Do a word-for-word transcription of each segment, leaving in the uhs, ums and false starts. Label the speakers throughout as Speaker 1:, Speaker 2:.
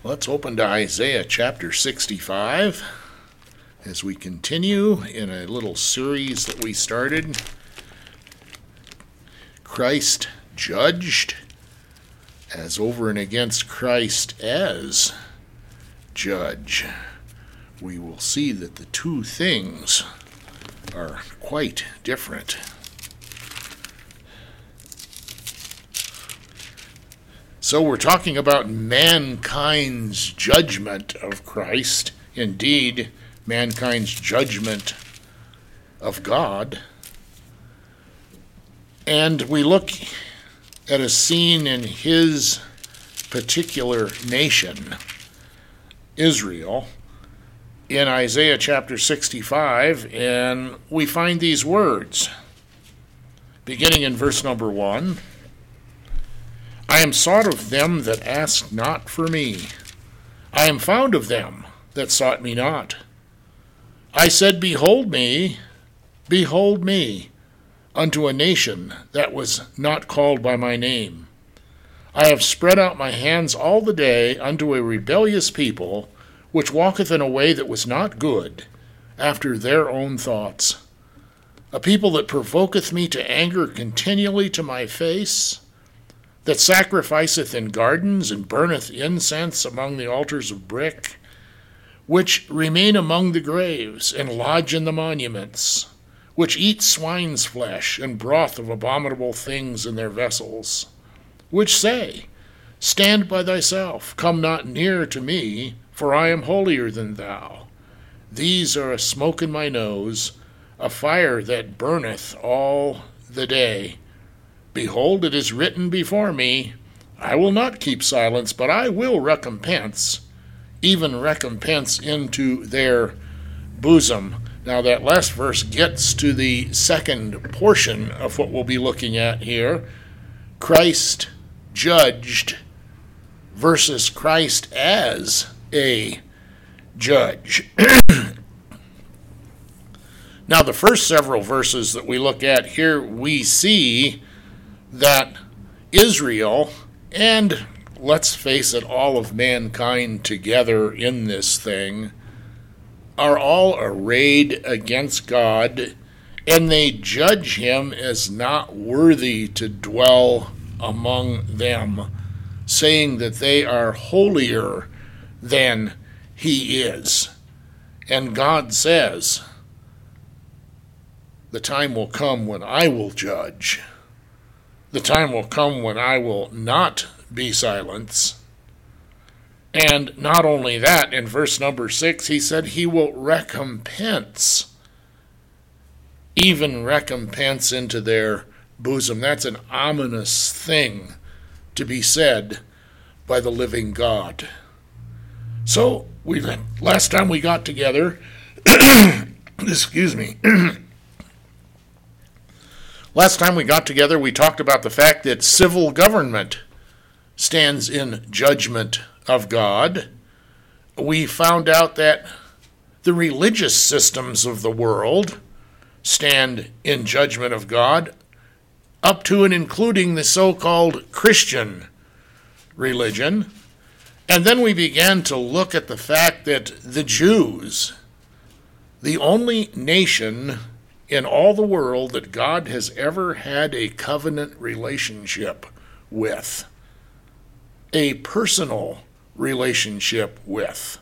Speaker 1: Let's open to Isaiah chapter sixty-five as we continue in a little series that we started. Christ judged as over and against Christ as judge. We will see that the two things are quite different. So we're talking about mankind's judgment of Christ, indeed, mankind's judgment of God. And we look at a scene in his particular nation, Israel, in Isaiah chapter sixty-five, and we find these words, beginning in verse number one. I am sought of them that ask not for me. I am found of them that sought me not. I said, Behold me, behold me, unto a nation that was not called by my name. I have spread out my hands all the day unto a rebellious people, which walketh in a way that was not good, after their own thoughts. A people that provoketh me to anger continually to my face, that sacrificeth in gardens and burneth incense among the altars of brick, which remain among the graves and lodge in the monuments, which eat swine's flesh and broth of abominable things in their vessels, which say, Stand by thyself, come not near to me, for I am holier than thou. These are a smoke in my nose, a fire that burneth all the day. Behold, it is written before me, I will not keep silence, but I will recompense, even recompense into their bosom. Now that last verse gets to the second portion of what we'll be looking at here. Christ judged versus Christ as a judge. Now the first several verses that we look at here, we see that Israel, and let's face it, all of mankind together in this thing, are all arrayed against God, and they judge him as not worthy to dwell among them, saying that they are holier than he is. And God says, the time will come when I will judge. The time will come when I will not be silent. And not only that, in verse number six, he said he will recompense, even recompense into their bosom. That's an ominous thing to be said by the living God. So, we last time we got together, excuse me, Last time we got together, we talked about the fact that civil government stands in judgment of God. We found out that the religious systems of the world stand in judgment of God, up to and including the so-called Christian religion. And then we began to look at the fact that the Jews, the only nation in all the world that God has ever had a covenant relationship with, a personal relationship with,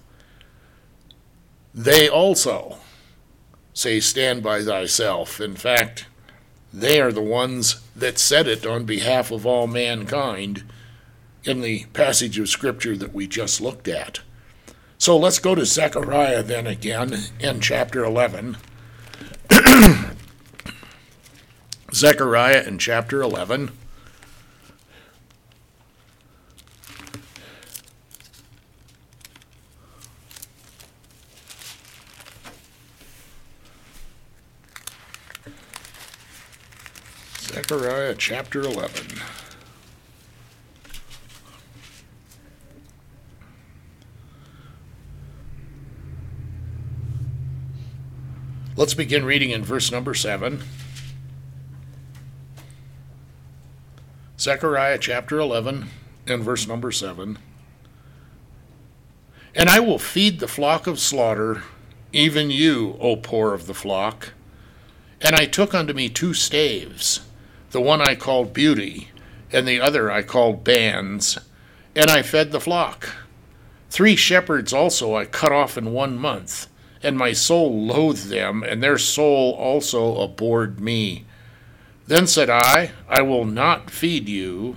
Speaker 1: they also say, Stand by thyself. In fact, they are the ones that said it on behalf of all mankind in the passage of Scripture that we just looked at. So let's go to Zechariah then again in chapter eleven. Zechariah in chapter eleven. Zechariah chapter eleven. Let's begin reading in verse number seven. Zechariah chapter eleven and verse number seven. And I will feed the flock of slaughter, even you, O poor of the flock. And I took unto me two staves, the one I called Beauty, and the other I called Bands, and I fed the flock. Three shepherds also I cut off in one month, and my soul loathed them, and their soul also abhorred me. Then said I, I will not feed you.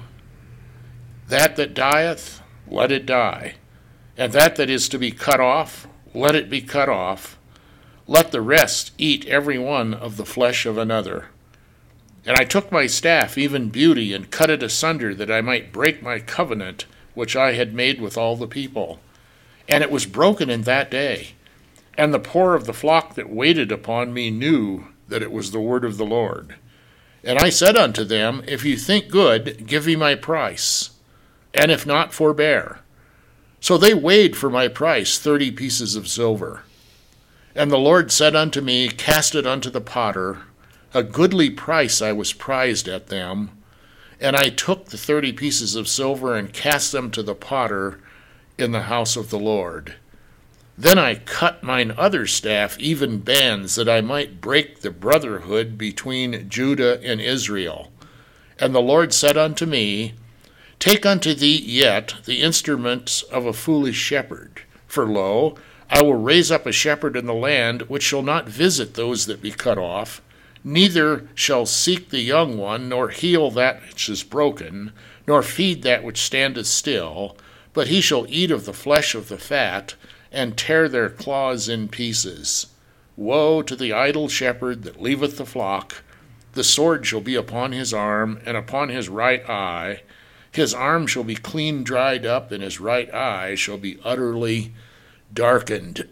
Speaker 1: That that dieth, let it die, and that that is to be cut off, let it be cut off. Let the rest eat every one of the flesh of another. And I took my staff, even Beauty, and cut it asunder, that I might break my covenant, which I had made with all the people. And it was broken in that day. And the poor of the flock that waited upon me knew that it was the word of the Lord. And I said unto them, If you think good, give me my price, and if not, forbear. So they weighed for my price thirty pieces of silver. And the Lord said unto me, Cast it unto the potter. A goodly price I was prized at them. And I took the thirty pieces of silver and cast them to the potter in the house of the Lord. Then I cut mine other staff, even Bands, that I might break the brotherhood between Judah and Israel. And the Lord said unto me, Take unto thee yet the instruments of a foolish shepherd. For lo, I will raise up a shepherd in the land, which shall not visit those that be cut off, neither shall seek the young one, nor heal that which is broken, nor feed that which standeth still, but he shall eat of the flesh of the fat, and tear their claws in pieces. Woe to the idle shepherd that leaveth the flock! The sword shall be upon his arm, and upon his right eye. His arm shall be clean dried up, and his right eye shall be utterly darkened.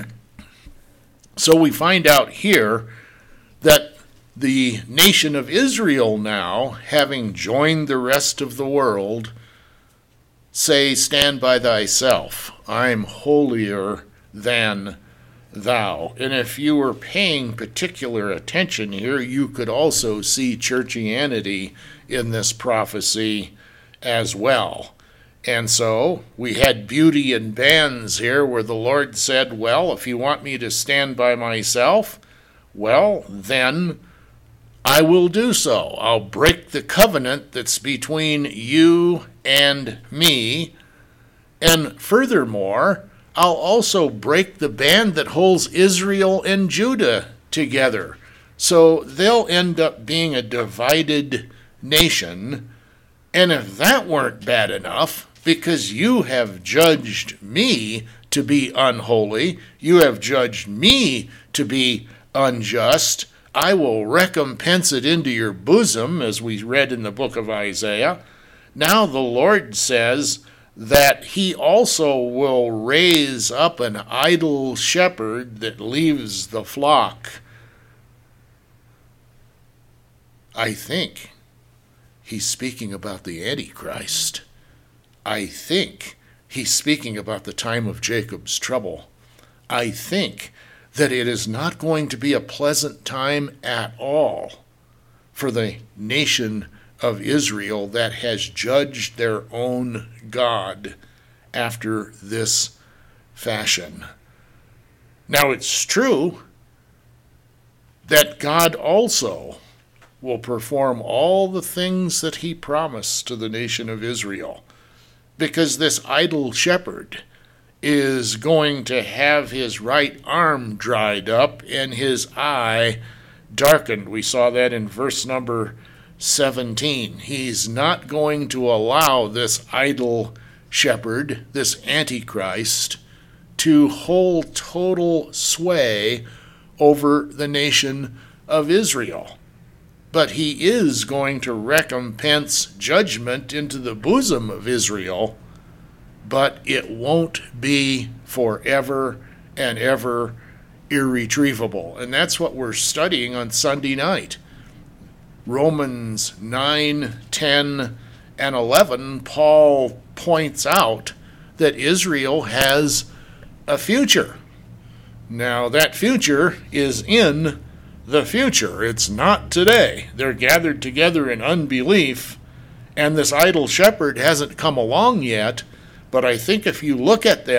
Speaker 1: So we find out here that the nation of Israel now, having joined the rest of the world, say, Stand by thyself. I'm holier than thou. And if you were paying particular attention here, you could also see churchianity in this prophecy as well. And so we had Beauty and Bands here, where the Lord said, well, if you want me to stand by myself, well, then I will do so. I'll break the covenant that's between you and me. And furthermore, I'll also break the band that holds Israel and Judah together. So they'll end up being a divided nation. And if that weren't bad enough, because you have judged me to be unholy, you have judged me to be unjust, I will recompense it into your bosom, as we read in the book of Isaiah. Now the Lord says that he also will raise up an idle shepherd that leaves the flock. I think he's speaking about the Antichrist. I think he's speaking about the time of Jacob's trouble. I think that it is not going to be a pleasant time at all for the nation of Israel that has judged their own God after this fashion. Now, it's true that God also will perform all the things that he promised to the nation of Israel, because this idle shepherd is going to have his right arm dried up and his eye darkened. We saw that in verse number seventeen. He's not going to allow this idle shepherd, this Antichrist, to hold total sway over the nation of Israel. But he is going to recompense judgment into the bosom of Israel, but it won't be forever and ever irretrievable. And that's what we're studying on Sunday night. Romans nine, ten, and eleven, Paul points out that Israel has a future. Now, that future is in the future. It's not today. They're gathered together in unbelief, and this idle shepherd hasn't come along yet, but I think if you look at them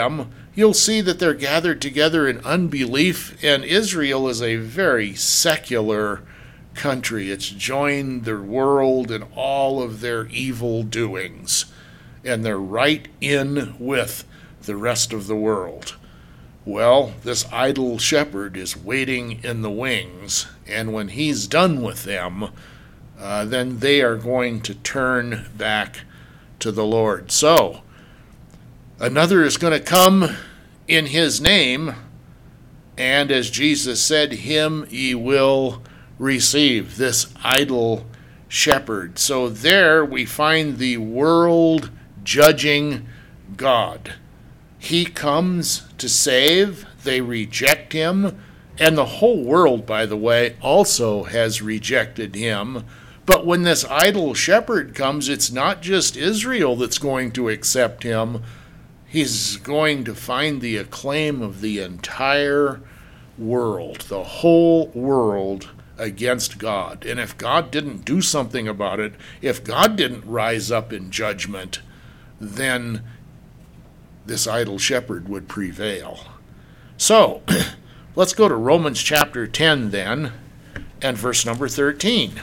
Speaker 1: you'll see that they're gathered together in unbelief, and Israel is a very secular country. It's joined the world in all of their evil doings, and they're right in with the rest of the world. Well, this idle shepherd is waiting in the wings, and when he's done with them, uh, then they are going to turn back to the Lord. So, another is going to come in his name, and as Jesus said, him ye will receive, this idle shepherd. So there we find the world judging God. He comes to save, they reject him, and the whole world, by the way, also has rejected him. But when this idle shepherd comes, it's not just Israel that's going to accept him. He's going to find the acclaim of the entire world, the whole world against God. And if God didn't do something about it, if God didn't rise up in judgment, then this idle shepherd would prevail. So, let's go to Romans chapter ten then, and verse number thirteen.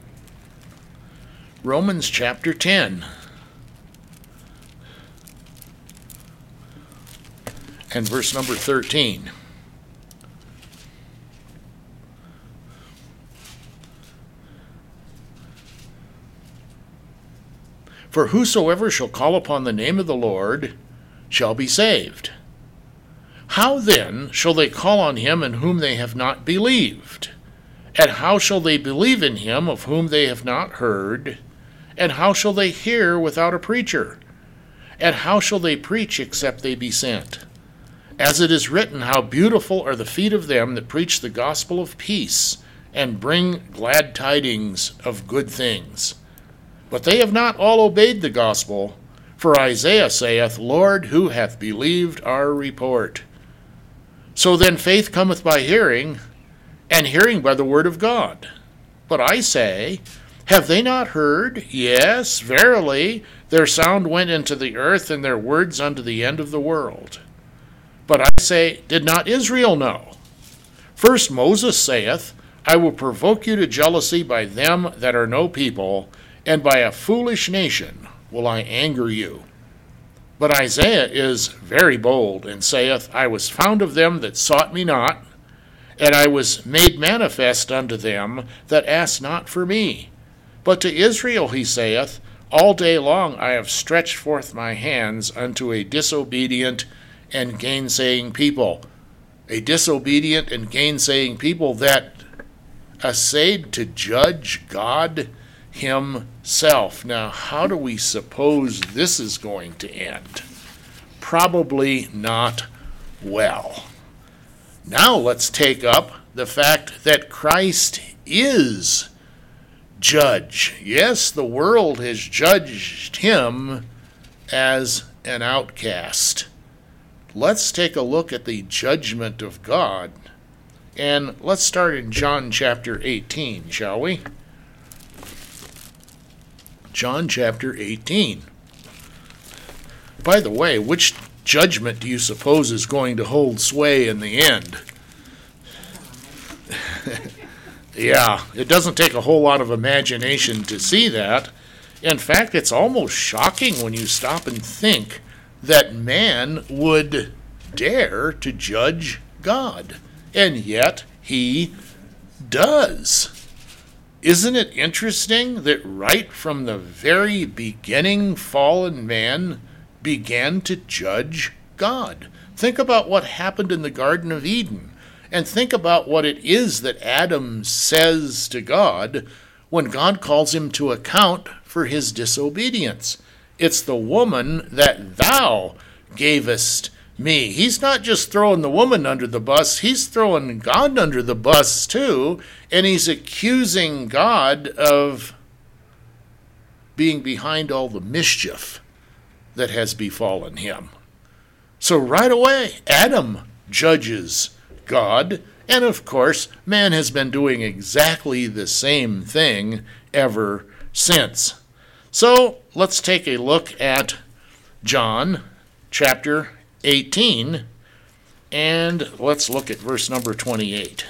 Speaker 1: Romans chapter ten. And verse number thirteen. For whosoever shall call upon the name of the Lord shall be saved. How then shall they call on him in whom they have not believed? And how shall they believe in him of whom they have not heard? And how shall they hear without a preacher? And how shall they preach except they be sent? As it is written, how beautiful are the feet of them that preach the gospel of peace, and bring glad tidings of good things. But they have not all obeyed the gospel. For Isaiah saith, Lord, who hath believed our report? So then faith cometh by hearing, and hearing by the word of God. But I say, have they not heard? Yes, verily, their sound went into the earth, and their words unto the end of the world. But I say, did not Israel know? First Moses saith, I will provoke you to jealousy by them that are no people, and by a foolish nation will I anger you. But Isaiah is very bold, and saith, I was found of them that sought me not, and I was made manifest unto them that asked not for me. But to Israel he saith, all day long I have stretched forth my hands unto a disobedient and gainsaying people. A disobedient and gainsaying people that essayed to judge God himself. Now, how do we suppose this is going to end? Probably not well. Now let's take up the fact that Christ is judge. Yes, the world has judged him as an outcast. Let's take a look at the judgment of God. And let's start in John chapter eighteen, shall we? John chapter eighteen. By the way, which judgment do you suppose is going to hold sway in the end? Yeah, it doesn't take a whole lot of imagination to see that. In fact, it's almost shocking when you stop and think that man would dare to judge God. And yet, he does. Isn't it interesting that right from the very beginning, fallen man began to judge God? Think about what happened in the Garden of Eden, and think about what it is that Adam says to God when God calls him to account for his disobedience. It's the woman that thou gavest me. He's not just throwing the woman under the bus, he's throwing God under the bus too, and he's accusing God of being behind all the mischief that has befallen him. So right away, Adam judges God, and of course, man has been doing exactly the same thing ever since. So let's take a look at John chapter eighteen, and let's look at verse number twenty-eight.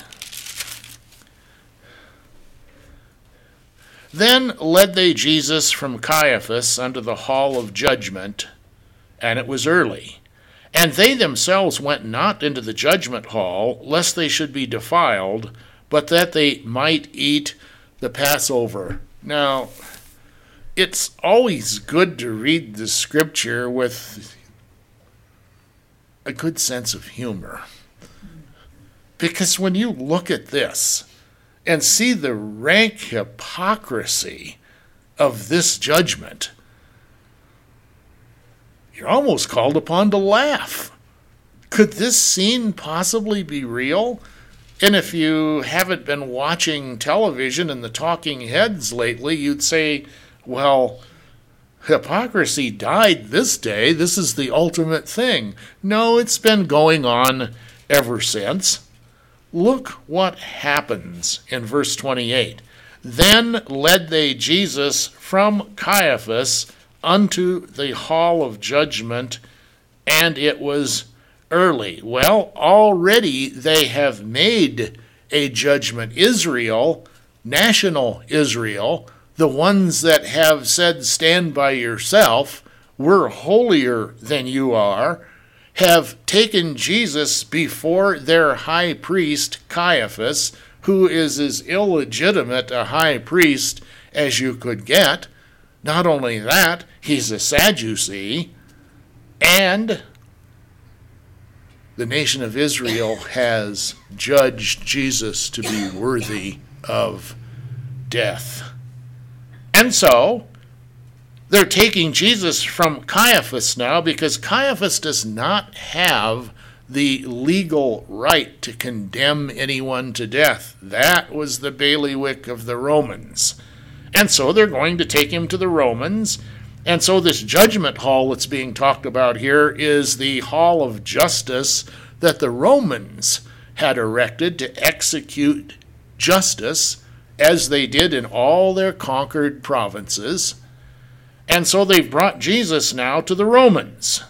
Speaker 1: Then led they Jesus from Caiaphas unto the hall of judgment, and it was early. And they themselves went not into the judgment hall, lest they should be defiled, but that they might eat the Passover. Now, it's always good to read the scripture with a good sense of humor. Because when you look at this and see the rank hypocrisy of this judgment, you're almost called upon to laugh. Could this scene possibly be real? And if you haven't been watching television and the talking heads lately, you'd say, well, hypocrisy died this day. This is the ultimate thing. No, it's been going on ever since. Look what happens in verse twenty-eight. Then led they Jesus from Caiaphas unto the hall of judgment, and it was early. Well, already they have made a judgment. Israel, national Israel, the ones that have said, stand by yourself, we're holier than you are, have taken Jesus before their high priest, Caiaphas, who is as illegitimate a high priest as you could get. Not only that, he's a Sadducee, and the nation of Israel has judged Jesus to be worthy of death. And so, they're taking Jesus from Caiaphas now because Caiaphas does not have the legal right to condemn anyone to death. That was the bailiwick of the Romans. And so they're going to take him to the Romans. And so this judgment hall that's being talked about here is the hall of justice that the Romans had erected to execute justice as they did in all their conquered provinces. And so they've brought Jesus now to the Romans.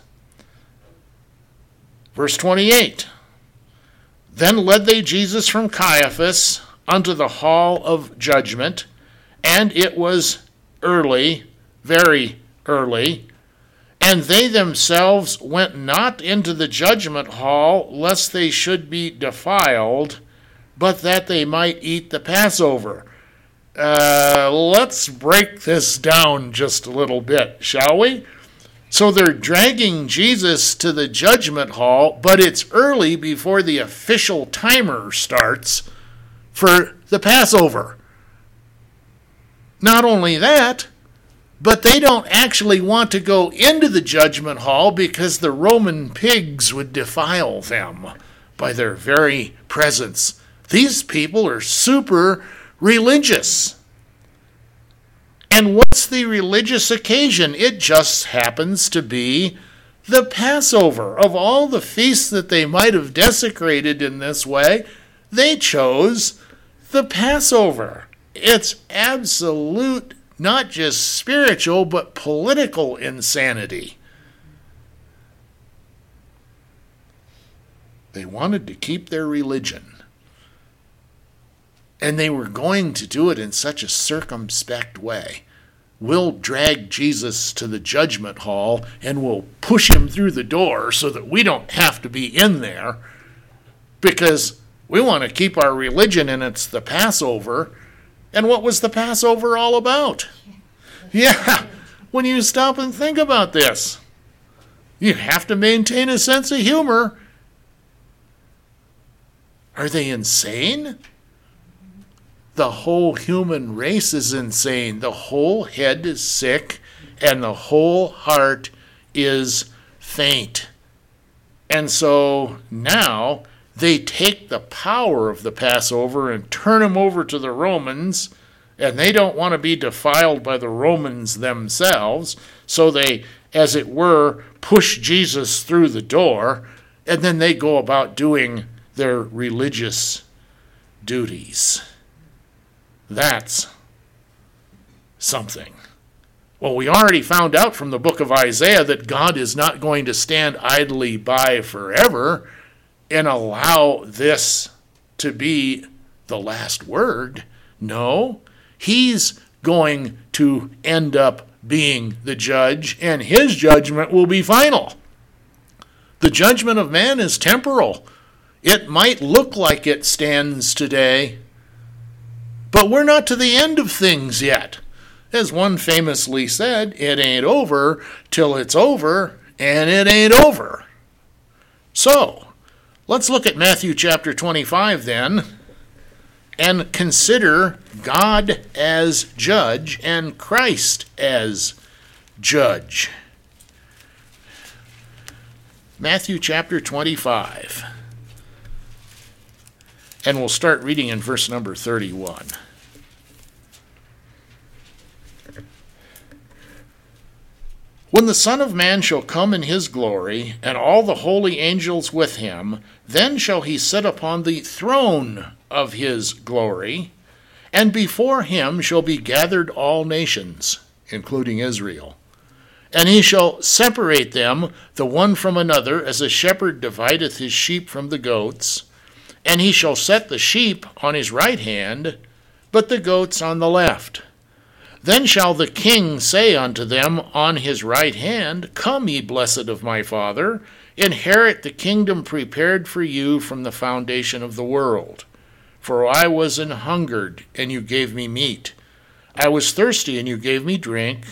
Speaker 1: Verse twenty-eight. Then led they Jesus from Caiaphas unto the hall of judgment, and it was early, very early, and they themselves went not into the judgment hall, lest they should be defiled, but that they might eat the Passover. Uh, let's break this down just a little bit, shall we? So they're dragging Jesus to the judgment hall, but it's early before the official timer starts for the Passover. Not only that, but they don't actually want to go into the judgment hall because the Roman pigs would defile them by their very presence. These people are super religious. And what's the religious occasion? It just happens to be the Passover. Of all the feasts that they might have desecrated in this way, they chose the Passover. It's absolute, not just spiritual, but political insanity. They wanted to keep their religion. And they were going to do it in such a circumspect way. We'll drag Jesus to the judgment hall and we'll push him through the door so that we don't have to be in there because we want to keep our religion and it's the Passover. And what was the Passover all about? Yeah, when you stop and think about this, you have to maintain a sense of humor. Are they insane? The whole human race is insane. The whole head is sick, and the whole heart is faint. And so now they take the power of the Passover and turn them over to the Romans, and they don't want to be defiled by the Romans themselves, so they, as it were, push Jesus through the door, and then they go about doing their religious duties. That's something Well, we already found out from the book of Isaiah that God is not going to stand idly by forever and allow this to be the last word. No, he's going to end up being the judge, and his judgment will be final. The judgment of man is temporal. It might look like it stands today, but we're not to the end of things yet. As one famously said, it ain't over till it's over, and it ain't over. So, let's look at Matthew chapter twenty-five then, and consider God as judge and Christ as judge. Matthew chapter twenty-five. And we'll start reading in verse number thirty-one. When the Son of Man shall come in his glory, and all the holy angels with him, then shall he sit upon the throne of his glory, and before him shall be gathered all nations, including Israel. And he shall separate them the one from another, as a shepherd divideth his sheep from the goats. And he shall set the sheep on his right hand, but the goats on the left. Then shall the king say unto them on his right hand, Come, ye blessed of my Father, inherit the kingdom prepared for you from the foundation of the world. For I was an hungered, and you gave me meat. I was thirsty, and you gave me drink.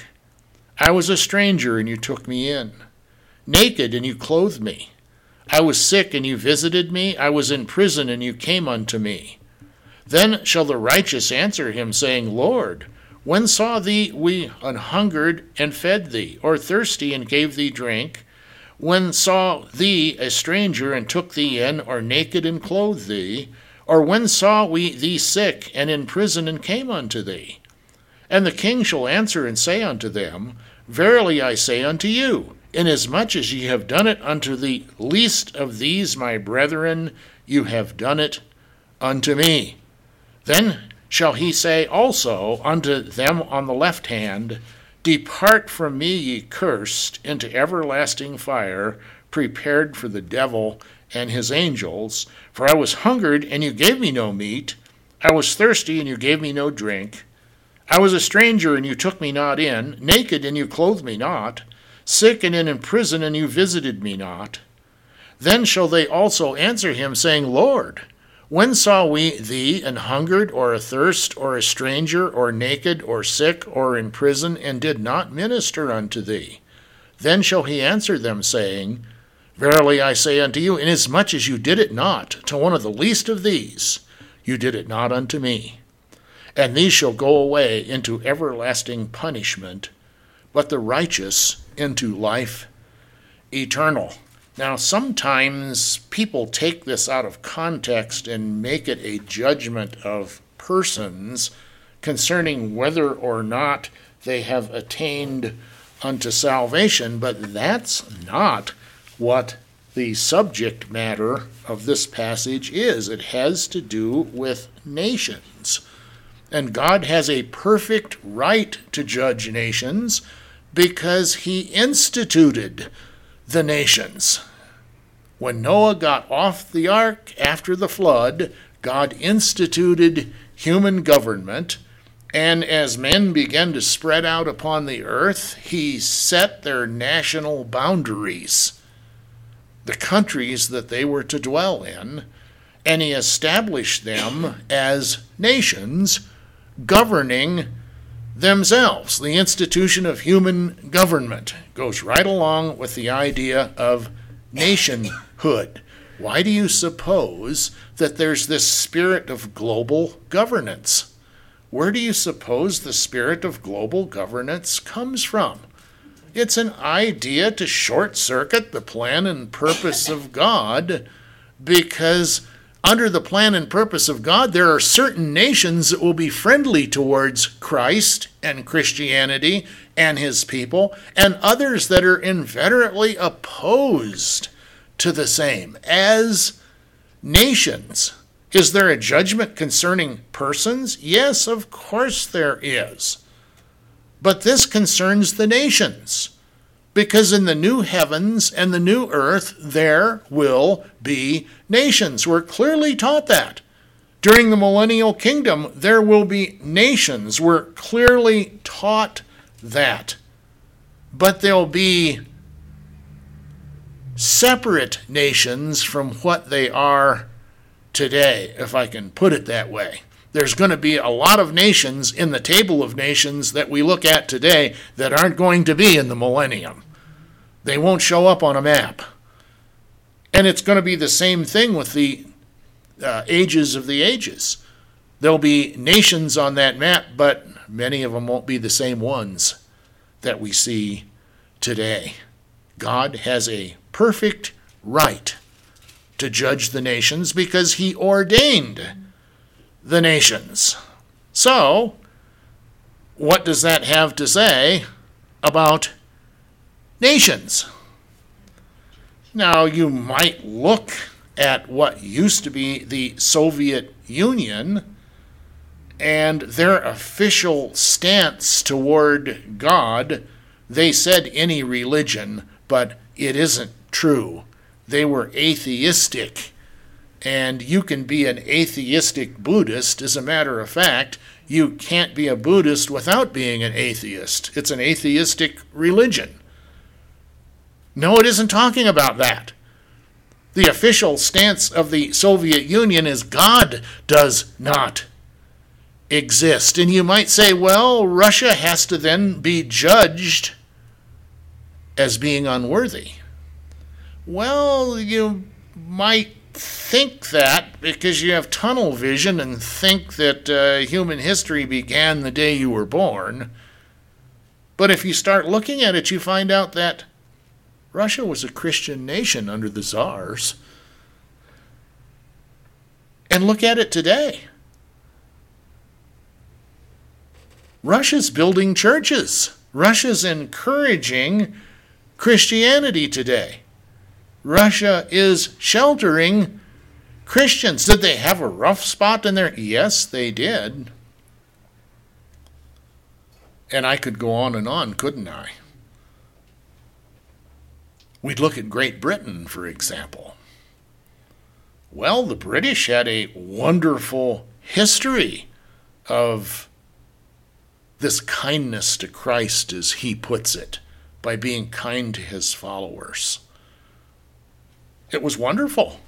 Speaker 1: I was a stranger, and you took me in. Naked, and you clothed me. I was sick, and you visited me. I was in prison, and you came unto me. Then shall the righteous answer him, saying, Lord, when saw thee we an hungered, and fed thee, or thirsty, and gave thee drink? When saw thee a stranger, and took thee in, or naked, and clothed thee? Or when saw we thee sick, and in prison, and came unto thee? And the king shall answer and say unto them, Verily I say unto you, inasmuch as ye have done it unto the least of these my brethren, you have done it unto me. Then shall he say also unto them on the left hand, Depart from me, ye cursed, into everlasting fire, prepared for the devil and his angels. For I was hungered, and you gave me no meat. I was thirsty, and you gave me no drink. I was a stranger, and you took me not in, naked, and you clothed me not, sick and in prison, and you visited me not. Then shall they also answer him, saying, Lord, when saw we thee an hungered, or athirst, or a stranger, or naked, or sick, or in prison, and did not minister unto thee? Then shall he answer them, saying, Verily I say unto you, inasmuch as you did it not to one of the least of these, you did it not unto me. And these shall go away into everlasting punishment, but the righteous into life eternal. Now, sometimes people take this out of context and make it a judgment of persons concerning whether or not they have attained unto salvation, but that's not what the subject matter of this passage is. It has to do with nations. And God has a perfect right to judge nations because he instituted the nations. When Noah got off the ark after the flood, God instituted human government, and as men began to spread out upon the earth, he set their national boundaries, the countries that they were to dwell in, and he established them as nations governing themselves. The institution of human government goes right along with the idea of nationhood. Why do you suppose that there's this spirit of global governance? Where do you suppose the spirit of global governance comes from? It's an idea to short-circuit the plan and purpose of God, because under the plan and purpose of God, there are certain nations that will be friendly towards Christ and Christianity and his people, and others that are inveterately opposed to the same as nations. Is there a judgment concerning persons? Yes, of course there is. But this concerns the nations, because in the new heavens and the new earth, there will be nations. We're clearly taught that. During the millennial kingdom, there will be nations. We're clearly taught that. But there'll be separate nations from what they are today, if I can put it that way. There's going to be a lot of nations in the table of nations that we look at today that aren't going to be in the millennium. They won't show up on a map. And it's going to be the same thing with the uh, ages of the ages. There'll be nations on that map, but many of them won't be the same ones that we see today. God has a perfect right to judge the nations because he ordained the nations. So, what does that have to say about nations? Now, you might look at what used to be the Soviet Union and their official stance toward God. They said any religion, but it isn't true. They were atheistic. And you can be an atheistic Buddhist. As a matter of fact, you can't be a Buddhist without being an atheist. It's an atheistic religion. No, it isn't talking about that. The official stance of the Soviet Union is God does not exist. And you might say, well, Russia has to then be judged as being unworthy. Well, you might think that because you have tunnel vision and think that uh, human history began the day you were born. But if you start looking at it, you find out that Russia was a Christian nation under the czars. And look at it today. Russia's building churches. Russia's encouraging Christianity today. Russia is sheltering Christians. Did they have a rough spot in there? Yes, they did. And I could go on and on, couldn't I? We'd look at Great Britain, for example. Well, the British had a wonderful history of this kindness to Christ, as he puts it, by being kind to his followers. It was wonderful.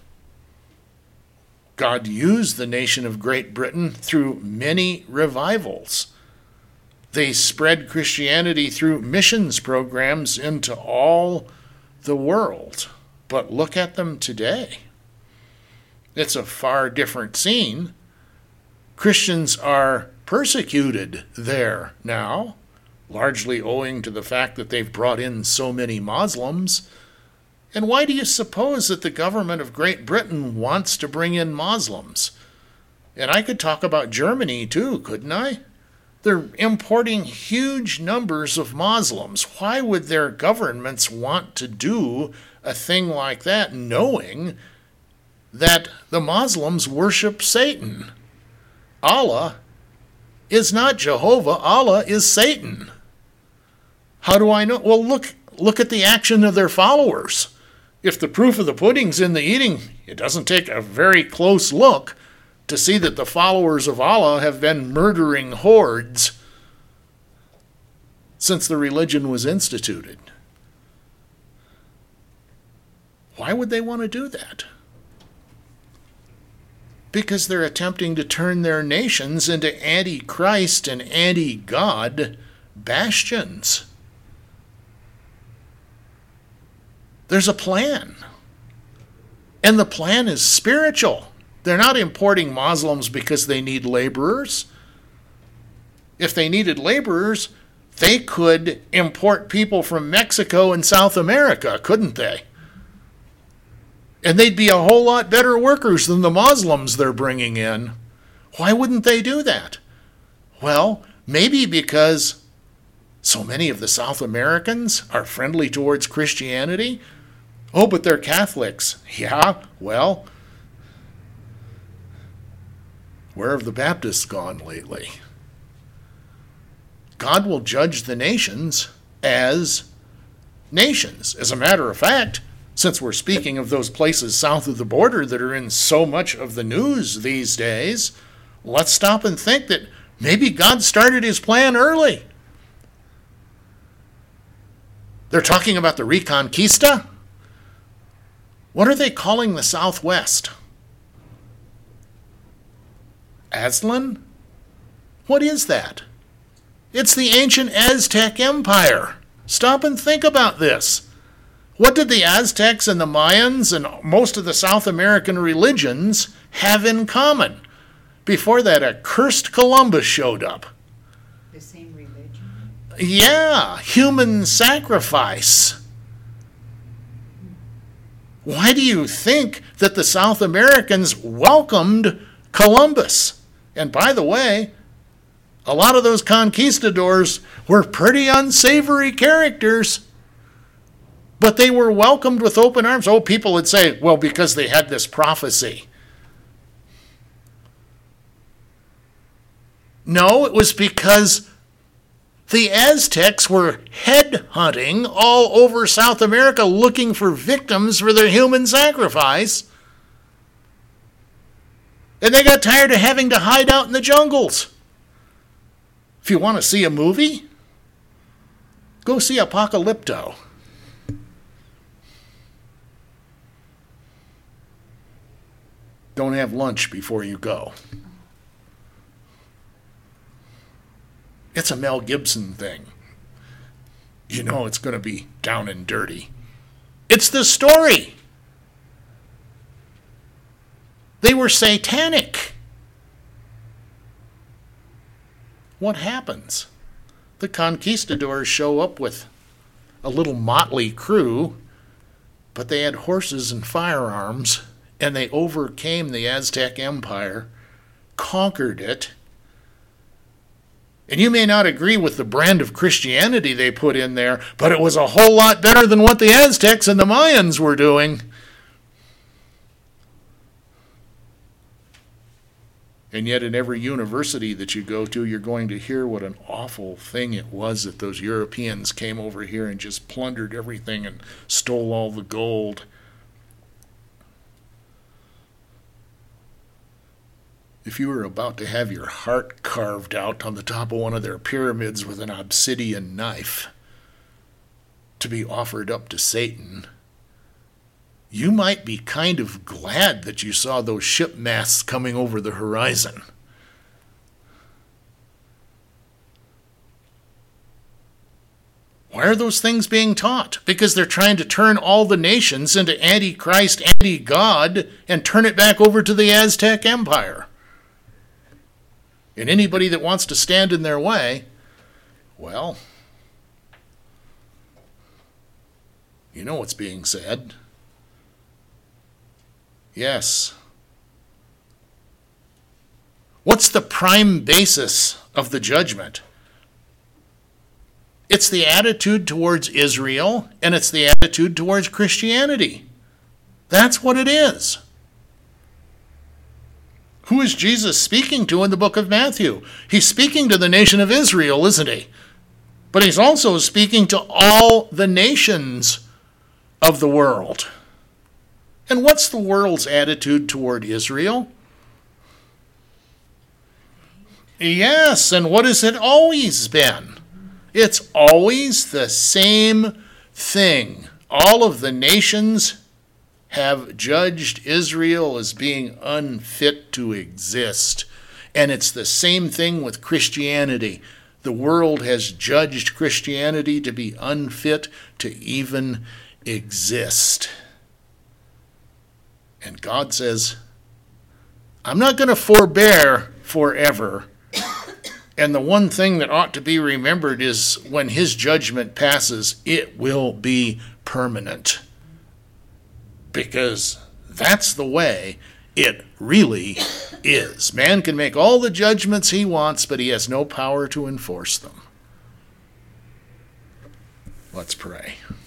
Speaker 1: God used the nation of Great Britain through many revivals. They spread Christianity through missions programs into all the world. But look at them today. It's a far different scene. Christians are persecuted there now, largely owing to the fact that they've brought in so many Muslims. And why do you suppose that the government of Great Britain wants to bring in Muslims? And I could talk about Germany too, couldn't I? They're importing huge numbers of Muslims. Why would their governments want to do a thing like that, knowing that the Muslims worship Satan? Allah is not Jehovah. Allah is Satan. How do I know? Well, look, look at the action of their followers. If the proof of the pudding's in the eating, it doesn't take a very close look to see that the followers of Allah have been murdering hordes since the religion was instituted. Why would they want to do that? Because they're attempting to turn their nations into anti-Christ and anti-God bastions. There's a plan. And the plan is spiritual. They're not importing Muslims because they need laborers. If they needed laborers, they could import people from Mexico and South America, couldn't they? And they'd be a whole lot better workers than the Muslims they're bringing in. Why wouldn't they do that? Well, maybe because so many of the South Americans are friendly towards Christianity. Oh, but they're Catholics. Yeah, well, where have the Baptists gone lately? God will judge the nations as nations. As a matter of fact, since we're speaking of those places south of the border that are in so much of the news these days, let's stop and think that maybe God started his plan early. They're talking about the Reconquista. What are they calling the Southwest? Aztlan? What is that? It's the ancient Aztec Empire. Stop and think about this. What did the Aztecs and the Mayans and most of the South American religions have in common? Before that, a cursed Columbus showed up.
Speaker 2: The same religion?
Speaker 1: Yeah, human sacrifice. Why do you think that the South Americans welcomed Columbus? And by the way, a lot of those conquistadors were pretty unsavory characters, but they were welcomed with open arms. Oh, people would say, well, because they had this prophecy. No, it was because the Aztecs were headhunting all over South America looking for victims for their human sacrifice. And they got tired of having to hide out in the jungles. If you want to see a movie, go see Apocalypto. Don't have lunch before you go. It's a Mel Gibson thing. You know it's going to be down and dirty. It's the story. They were satanic. What happens? The conquistadors show up with a little motley crew, but they had horses and firearms, and they overcame the Aztec Empire, conquered it. And you may not agree with the brand of Christianity they put in there, but it was a whole lot better than what the Aztecs and the Mayans were doing. And yet in every university that you go to, you're going to hear what an awful thing it was that those Europeans came over here and just plundered everything and stole all the gold. If you were about to have your heart carved out on the top of one of their pyramids with an obsidian knife to be offered up to Satan, you might be kind of glad that you saw those ship masts coming over the horizon. Why are those things being taught? Because they're trying to turn all the nations into anti-Christ, anti-God, and turn it back over to the Aztec Empire. And anybody that wants to stand in their way, well, you know what's being said. Yes. What's the prime basis of the judgment? It's the attitude towards Israel, and it's the attitude towards Christianity. That's what it is. Who is Jesus speaking to in the book of Matthew? He's speaking to the nation of Israel, isn't he? But he's also speaking to all the nations of the world. And what's the world's attitude toward Israel? Yes, and what has it always been? It's always the same thing. All of the nations have judged Israel as being unfit to exist. And it's the same thing with Christianity. The world has judged Christianity to be unfit to even exist. And God says, I'm not going to forbear forever. And the one thing that ought to be remembered is when his judgment passes, it will be permanent. Because that's the way it really is. Man can make all the judgments he wants, but he has no power to enforce them. Let's pray.